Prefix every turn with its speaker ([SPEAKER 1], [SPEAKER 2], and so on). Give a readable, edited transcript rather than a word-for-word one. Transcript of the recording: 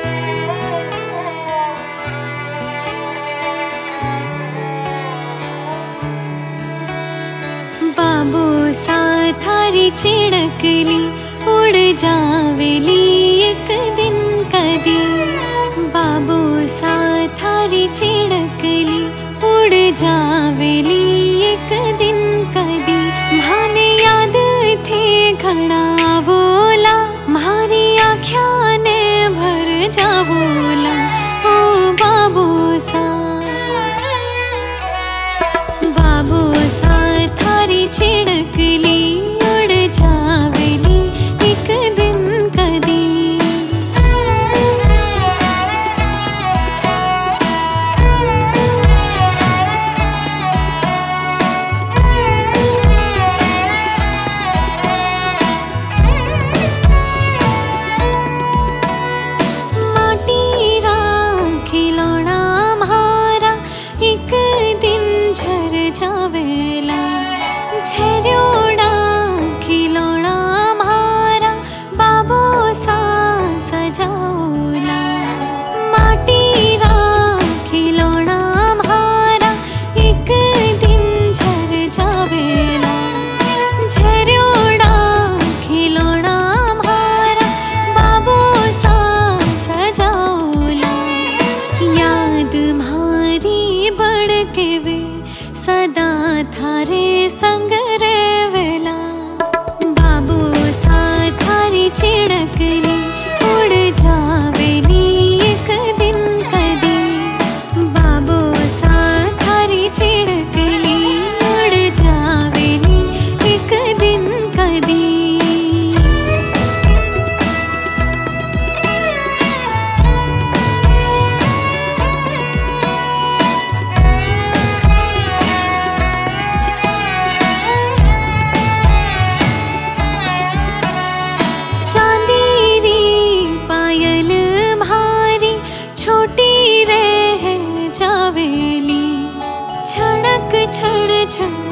[SPEAKER 1] बाबू सा थारी चिड़कली उड़ जावेली एक दिन कदी। बाबू सा थारी चिड़कली उड़ जावेली एक दिन कदी। माने याद थे घड़ा बोला मारी आँख्या ने भर जावोला ओ बाबू सा। बाबू सा थारी चिड़कली उड़ जावेली एक दिन कदी। माटी रा खिलौना म्हारा एक दिन झर जावेला। झरोड़ा खिलौना म्हारा बाबू सा सजाओला। माटी रा खिलौना म्हारा एक दिन झर जावेला। झरोड़ा खिलौना म्हारा बाबू सा सजाओला। याद म्हारी बढ़ के वे सदा थारे संग रेवेला। बाबू सा थारी चिड़कली उड़ जावेली एक दिन कदी। बाबू सा थारी चिड़कली उड़ जावेली एक दिन कदी। चांदी री पायल म्हारी छोटी रह जावेली। छड़क छड़ छड़